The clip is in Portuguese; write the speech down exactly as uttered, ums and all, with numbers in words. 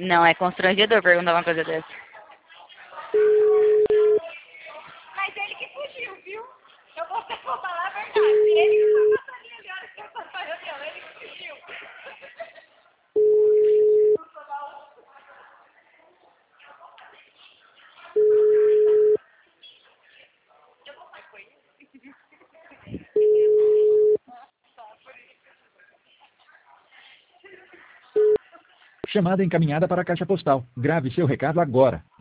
Não, é constrangedor perguntar uma coisa dessa. Mas ele que fugiu, viu? Eu vou te falar a verdade. Ele que foi passar ali, a hora que eu passar a reunião, ele que fugiu. Chamada encaminhada para a caixa postal. Grave seu recado agora.